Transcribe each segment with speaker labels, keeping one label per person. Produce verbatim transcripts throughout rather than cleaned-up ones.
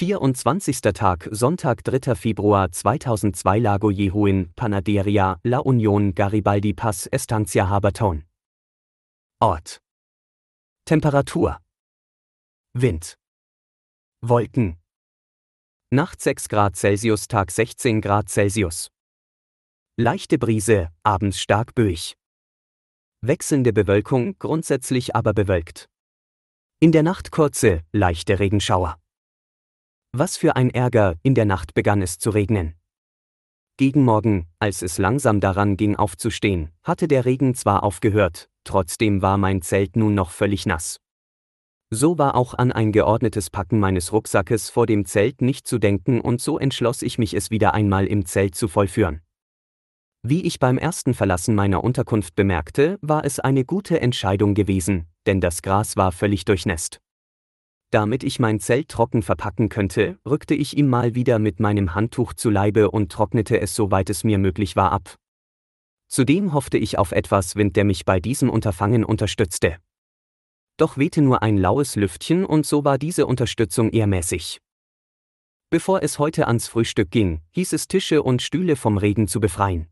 Speaker 1: vierundzwanzigster Tag, Sonntag, dritter Februar zweitausendzwei. Lago Jehuin, Panaderia, La Union, Garibaldi Pass, Estancia Habertown. Ort. Temperatur. Wind. Wolken. Nacht sechs Grad Celsius, Tag sechzehn Grad Celsius. Leichte Brise, abends stark böig. Wechselnde Bewölkung, grundsätzlich aber bewölkt. In der Nacht kurze, leichte Regenschauer. Was für ein Ärger, in der Nacht begann es zu regnen. Gegen Morgen, als es langsam daran ging aufzustehen, hatte der Regen zwar aufgehört, trotzdem war mein Zelt nun noch völlig nass. So war auch an ein geordnetes Packen meines Rucksackes vor dem Zelt nicht zu denken und so entschloss ich mich, es wieder einmal im Zelt zu vollführen. Wie ich beim ersten Verlassen meiner Unterkunft bemerkte, war es eine gute Entscheidung gewesen, denn das Gras war völlig durchnässt. Damit ich mein Zelt trocken verpacken könnte, rückte ich ihm mal wieder mit meinem Handtuch zu Leibe und trocknete es soweit es mir möglich war ab. Zudem hoffte ich auf etwas Wind, der mich bei diesem Unterfangen unterstützte. Doch wehte nur ein laues Lüftchen und so war diese Unterstützung eher mäßig. Bevor es heute ans Frühstück ging, hieß es Tische und Stühle vom Regen zu befreien.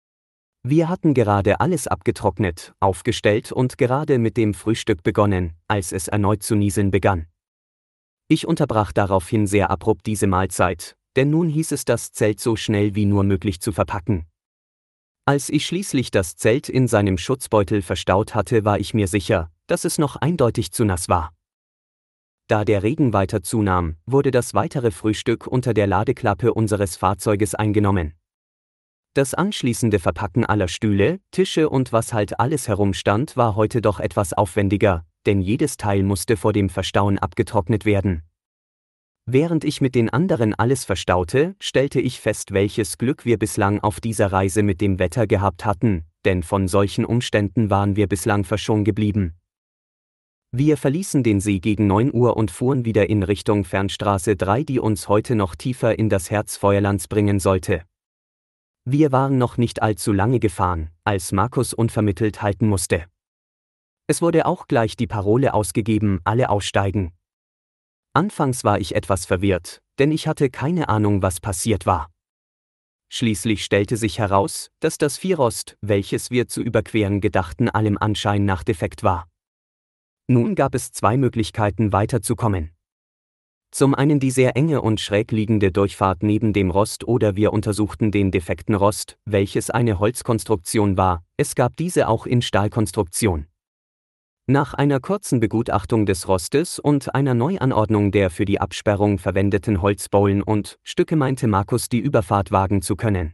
Speaker 1: Wir hatten gerade alles abgetrocknet, aufgestellt und gerade mit dem Frühstück begonnen, als es erneut zu nieseln begann. Ich unterbrach daraufhin sehr abrupt diese Mahlzeit, denn nun hieß es, das Zelt so schnell wie nur möglich zu verpacken. Als ich schließlich das Zelt in seinem Schutzbeutel verstaut hatte, war ich mir sicher, dass es noch eindeutig zu nass war. Da der Regen weiter zunahm, wurde das weitere Frühstück unter der Ladeklappe unseres Fahrzeuges eingenommen. Das anschließende Verpacken aller Stühle, Tische und was halt alles herumstand, war heute doch etwas aufwendiger, denn jedes Teil musste vor dem Verstauen abgetrocknet werden. Während ich mit den anderen alles verstaute, stellte ich fest, welches Glück wir bislang auf dieser Reise mit dem Wetter gehabt hatten, denn von solchen Umständen waren wir bislang verschont geblieben. Wir verließen den See gegen neun Uhr und fuhren wieder in Richtung Fernstraße drei, die uns heute noch tiefer in das Herz Feuerlands bringen sollte. Wir waren noch nicht allzu lange gefahren, als Markus unvermittelt halten musste. Es wurde auch gleich die Parole ausgegeben, alle aussteigen. Anfangs war ich etwas verwirrt, denn ich hatte keine Ahnung, was passiert war. Schließlich stellte sich heraus, dass das Vierrost, welches wir zu überqueren gedachten, allem Anschein nach defekt war. Nun gab es zwei Möglichkeiten weiterzukommen. Zum einen die sehr enge und schräg liegende Durchfahrt neben dem Rost oder wir untersuchten den defekten Rost, welches eine Holzkonstruktion war, es gab diese auch in Stahlkonstruktion. Nach einer kurzen Begutachtung des Rostes und einer Neuanordnung der für die Absperrung verwendeten Holzbaulen und Stücke meinte Markus, die Überfahrt wagen zu können.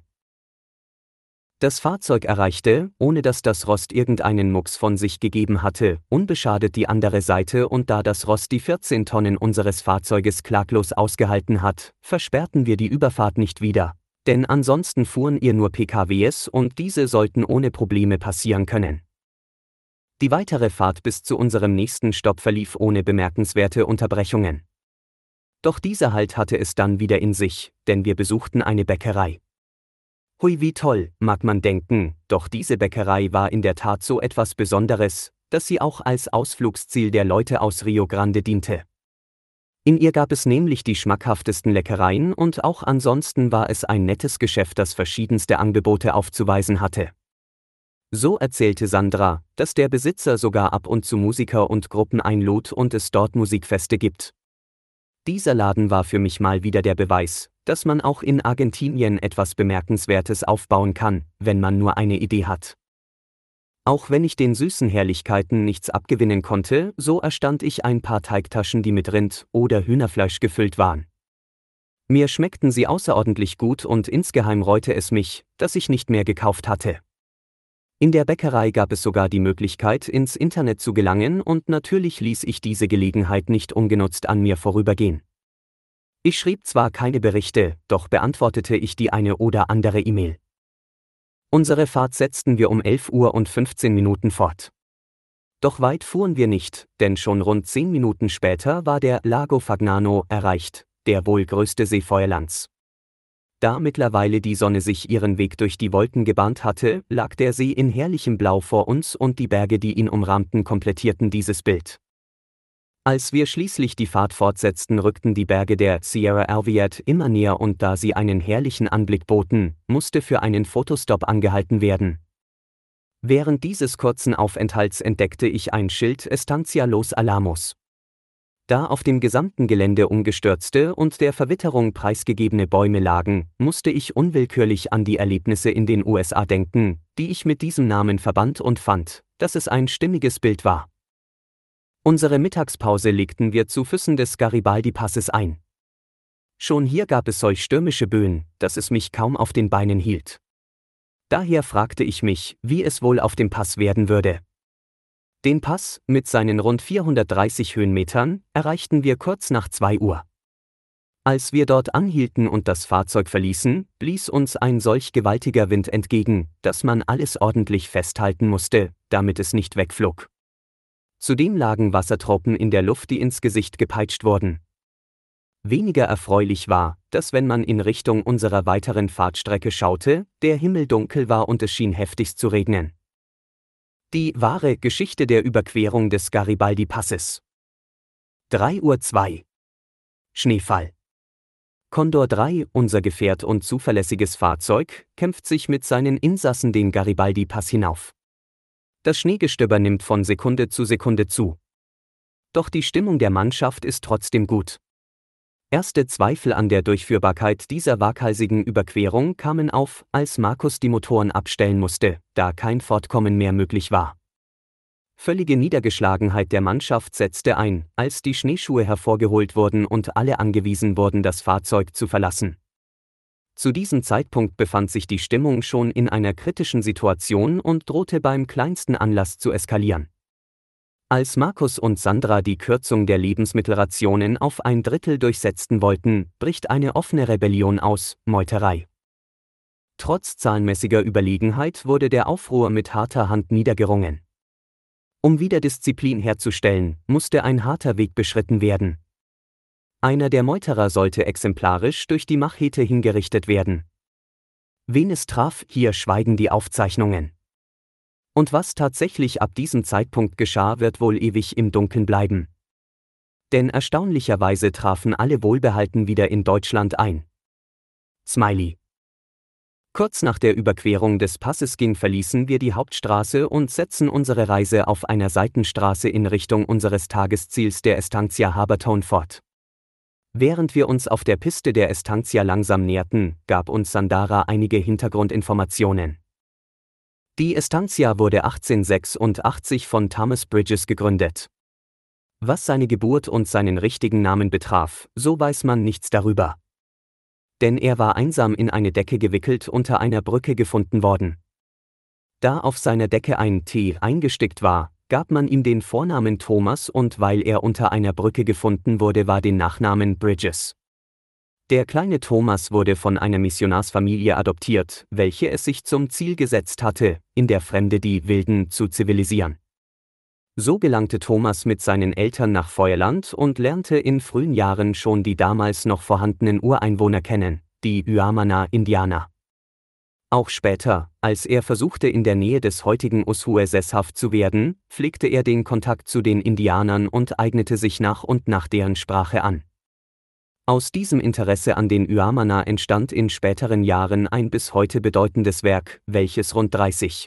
Speaker 1: Das Fahrzeug erreichte, ohne dass das Rost irgendeinen Mucks von sich gegeben hatte, unbeschadet die andere Seite und da das Rost die vierzehn Tonnen unseres Fahrzeuges klaglos ausgehalten hat, versperrten wir die Überfahrt nicht wieder, denn ansonsten fuhren ihr nur P K Ws und diese sollten ohne Probleme passieren können. Die weitere Fahrt bis zu unserem nächsten Stopp verlief ohne bemerkenswerte Unterbrechungen. Doch dieser Halt hatte es dann wieder in sich, denn wir besuchten eine Bäckerei. Hui, wie toll, mag man denken, doch diese Bäckerei war in der Tat so etwas Besonderes, dass sie auch als Ausflugsziel der Leute aus Rio Grande diente. In ihr gab es nämlich die schmackhaftesten Leckereien und auch ansonsten war es ein nettes Geschäft, das verschiedenste Angebote aufzuweisen hatte. So erzählte Sandra, dass der Besitzer sogar ab und zu Musiker und Gruppen einlud und es dort Musikfeste gibt. Dieser Laden war für mich mal wieder der Beweis, dass man auch in Argentinien etwas Bemerkenswertes aufbauen kann, wenn man nur eine Idee hat. Auch wenn ich den süßen Herrlichkeiten nichts abgewinnen konnte, so erstand ich ein paar Teigtaschen, die mit Rind- oder Hühnerfleisch gefüllt waren. Mir schmeckten sie außerordentlich gut und insgeheim reute es mich, dass ich nicht mehr gekauft hatte. In der Bäckerei gab es sogar die Möglichkeit, ins Internet zu gelangen und natürlich ließ ich diese Gelegenheit nicht ungenutzt an mir vorübergehen. Ich schrieb zwar keine Berichte, doch beantwortete ich die eine oder andere E-Mail. Unsere Fahrt setzten wir um elf Uhr und fünfzehn Minuten fort. Doch weit fuhren wir nicht, denn schon rund zehn Minuten später war der Lago Fagnano erreicht, der wohl größte See Feuerlands. Da mittlerweile die Sonne sich ihren Weg durch die Wolken gebahnt hatte, lag der See in herrlichem Blau vor uns und die Berge, die ihn umrahmten, komplettierten dieses Bild. Als wir schließlich die Fahrt fortsetzten, rückten die Berge der Sierra Alviat immer näher und da sie einen herrlichen Anblick boten, musste für einen Fotostopp angehalten werden. Während dieses kurzen Aufenthalts entdeckte ich ein Schild Estancia Los Alamos. Da auf dem gesamten Gelände umgestürzte und der Verwitterung preisgegebene Bäume lagen, musste ich unwillkürlich an die Erlebnisse in den U S A denken, die ich mit diesem Namen verband und fand, dass es ein stimmiges Bild war. Unsere Mittagspause legten wir zu Füßen des Garibaldi-Passes ein. Schon hier gab es solch stürmische Böen, dass es mich kaum auf den Beinen hielt. Daher fragte ich mich, wie es wohl auf dem Pass werden würde. Den Pass, mit seinen rund vierhundertdreißig Höhenmetern, erreichten wir kurz nach zwei Uhr. Als wir dort anhielten und das Fahrzeug verließen, blies uns ein solch gewaltiger Wind entgegen, dass man alles ordentlich festhalten musste, damit es nicht wegflog. Zudem lagen Wassertropfen in der Luft, die ins Gesicht gepeitscht wurden. Weniger erfreulich war, dass wenn man in Richtung unserer weiteren Fahrtstrecke schaute, der Himmel dunkel war und es schien heftigst zu regnen. Die wahre Geschichte der Überquerung des Garibaldi-Passes. drei Uhr zwei. Schneefall. Condor drei, unser Gefährt und zuverlässiges Fahrzeug, kämpft sich mit seinen Insassen den Garibaldi-Pass hinauf. Das Schneegestöber nimmt von Sekunde zu Sekunde zu. Doch die Stimmung der Mannschaft ist trotzdem gut. Erste Zweifel an der Durchführbarkeit dieser waghalsigen Überquerung kamen auf, als Markus die Motoren abstellen musste, da kein Fortkommen mehr möglich war. Völlige Niedergeschlagenheit der Mannschaft setzte ein, als die Schneeschuhe hervorgeholt wurden und alle angewiesen wurden, das Fahrzeug zu verlassen. Zu diesem Zeitpunkt befand sich die Stimmung schon in einer kritischen Situation und drohte beim kleinsten Anlass zu eskalieren. Als Markus und Sandra die Kürzung der Lebensmittelrationen auf ein Drittel durchsetzen wollten, bricht eine offene Rebellion aus, Meuterei. Trotz zahlenmäßiger Überlegenheit wurde der Aufruhr mit harter Hand niedergerungen. Um wieder Disziplin herzustellen, musste ein harter Weg beschritten werden. Einer der Meuterer sollte exemplarisch durch die Machete hingerichtet werden. Wen es traf, hier schweigen die Aufzeichnungen. Und was tatsächlich ab diesem Zeitpunkt geschah, wird wohl ewig im Dunkeln bleiben. Denn erstaunlicherweise trafen alle wohlbehalten wieder in Deutschland ein. Smiley. Kurz nach der Überquerung des Passes ging verließen wir die Hauptstraße und setzten unsere Reise auf einer Seitenstraße in Richtung unseres Tagesziels der Estancia Haberton fort. Während wir uns auf der Piste der Estancia langsam näherten, gab uns Sandra einige Hintergrundinformationen. Die Estancia wurde achtzehnhundertsechsundachtzig von Thomas Bridges gegründet. Was seine Geburt und seinen richtigen Namen betraf, so weiß man nichts darüber. Denn er war einsam in eine Decke gewickelt unter einer Brücke gefunden worden. Da auf seiner Decke ein T eingestickt war, gab man ihm den Vornamen Thomas und weil er unter einer Brücke gefunden wurde, war den Nachnamen Bridges. Der kleine Thomas wurde von einer Missionarsfamilie adoptiert, welche es sich zum Ziel gesetzt hatte, in der Fremde die Wilden zu zivilisieren. So gelangte Thomas mit seinen Eltern nach Feuerland und lernte in frühen Jahren schon die damals noch vorhandenen Ureinwohner kennen, die Uamana-Indianer. Auch später, als er versuchte in der Nähe des heutigen Ushuaia sesshaft zu werden, pflegte er den Kontakt zu den Indianern und eignete sich nach und nach deren Sprache an. Aus diesem Interesse an den Uamana entstand in späteren Jahren ein bis heute bedeutendes Werk, welches rund dreißig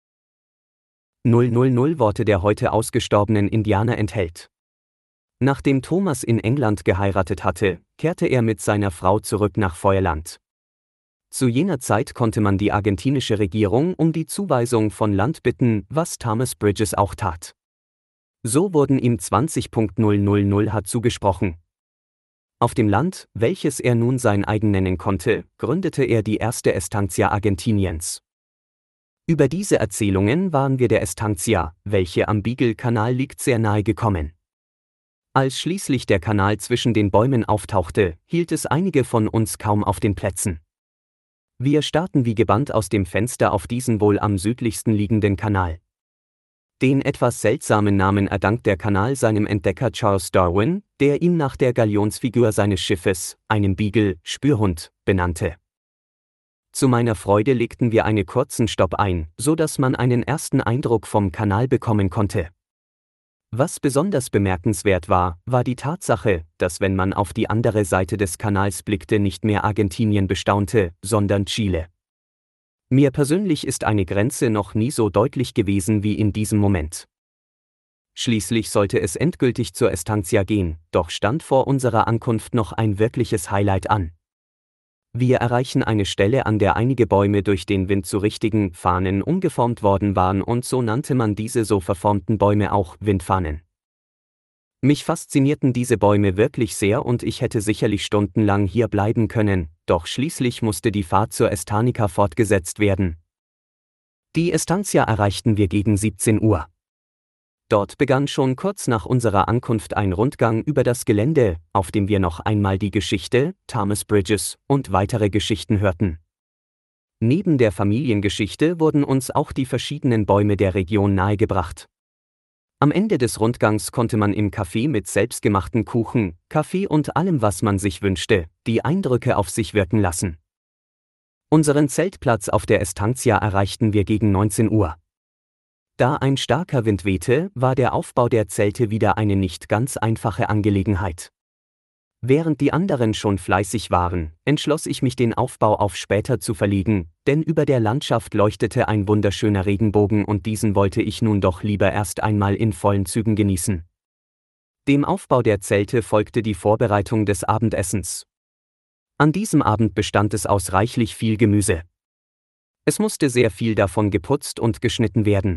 Speaker 1: Tausend Worte der heute ausgestorbenen Indianer enthält. Nachdem Thomas in England geheiratet hatte, kehrte er mit seiner Frau zurück nach Feuerland. Zu jener Zeit konnte man die argentinische Regierung um die Zuweisung von Land bitten, was Thomas Bridges auch tat. So wurden ihm zwanzigtausend Ha zugesprochen. Auf dem Land, welches er nun sein eigen nennen konnte, gründete er die erste Estancia Argentiniens. Über diese Erzählungen waren wir der Estancia, welche am Beagle-Kanal liegt, sehr nahe gekommen. Als schließlich der Kanal zwischen den Bäumen auftauchte, hielt es einige von uns kaum auf den Plätzen. Wir starrten wie gebannt aus dem Fenster auf diesen wohl am südlichsten liegenden Kanal. Den etwas seltsamen Namen erdankt der Kanal seinem Entdecker Charles Darwin, der ihn nach der Galionsfigur seines Schiffes, einem Beagle, Spürhund, benannte. Zu meiner Freude legten wir einen kurzen Stopp ein, so dass man einen ersten Eindruck vom Kanal bekommen konnte. Was besonders bemerkenswert war, war die Tatsache, dass wenn man auf die andere Seite des Kanals blickte, nicht mehr Argentinien bestaunte, sondern Chile. Mir persönlich ist eine Grenze noch nie so deutlich gewesen wie in diesem Moment. Schließlich sollte es endgültig zur Estancia gehen, doch stand vor unserer Ankunft noch ein wirkliches Highlight an. Wir erreichen eine Stelle, an der einige Bäume durch den Wind zu richtigen Fahnen umgeformt worden waren, und so nannte man diese so verformten Bäume auch Windfahnen. Mich faszinierten diese Bäume wirklich sehr und ich hätte sicherlich stundenlang hier bleiben können, doch schließlich musste die Fahrt zur Estancia fortgesetzt werden. Die Estancia erreichten wir gegen siebzehn Uhr. Dort begann schon kurz nach unserer Ankunft ein Rundgang über das Gelände, auf dem wir noch einmal die Geschichte, Thomas Bridges und weitere Geschichten hörten. Neben der Familiengeschichte wurden uns auch die verschiedenen Bäume der Region nahegebracht. Am Ende des Rundgangs konnte man im Café mit selbstgemachten Kuchen, Kaffee und allem, was man sich wünschte, die Eindrücke auf sich wirken lassen. Unseren Zeltplatz auf der Estancia erreichten wir gegen neunzehn Uhr. Da ein starker Wind wehte, war der Aufbau der Zelte wieder eine nicht ganz einfache Angelegenheit. Während die anderen schon fleißig waren, entschloss ich mich, den Aufbau auf später zu verlegen, denn über der Landschaft leuchtete ein wunderschöner Regenbogen und diesen wollte ich nun doch lieber erst einmal in vollen Zügen genießen. Dem Aufbau der Zelte folgte die Vorbereitung des Abendessens. An diesem Abend bestand es aus reichlich viel Gemüse. Es musste sehr viel davon geputzt und geschnitten werden.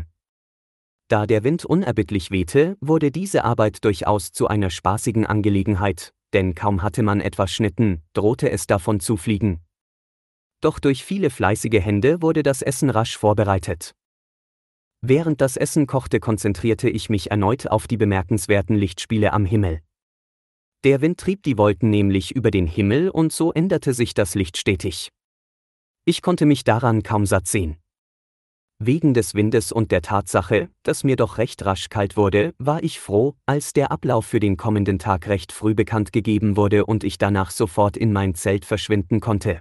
Speaker 1: Da der Wind unerbittlich wehte, wurde diese Arbeit durchaus zu einer spaßigen Angelegenheit, denn kaum hatte man etwas schnitten, drohte es davon zu fliegen. Doch durch viele fleißige Hände wurde das Essen rasch vorbereitet. Während das Essen kochte, konzentrierte ich mich erneut auf die bemerkenswerten Lichtspiele am Himmel. Der Wind trieb die Wolken nämlich über den Himmel und so änderte sich das Licht stetig. Ich konnte mich daran kaum satt sehen. Wegen des Windes und der Tatsache, dass mir doch recht rasch kalt wurde, war ich froh, als der Ablauf für den kommenden Tag recht früh bekannt gegeben wurde und ich danach sofort in mein Zelt verschwinden konnte.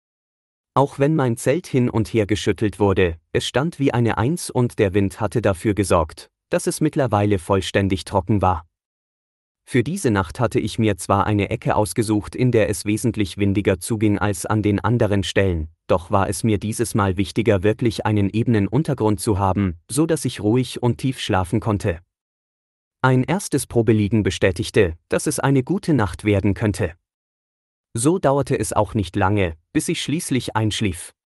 Speaker 1: Auch wenn mein Zelt hin und her geschüttelt wurde, es stand wie eine Eins und der Wind hatte dafür gesorgt, dass es mittlerweile vollständig trocken war. Für diese Nacht hatte ich mir zwar eine Ecke ausgesucht, in der es wesentlich windiger zuging als an den anderen Stellen, doch war es mir dieses Mal wichtiger, wirklich einen ebenen Untergrund zu haben, so dass ich ruhig und tief schlafen konnte. Ein erstes Probeliegen bestätigte, dass es eine gute Nacht werden könnte. So dauerte es auch nicht lange, bis ich schließlich einschlief.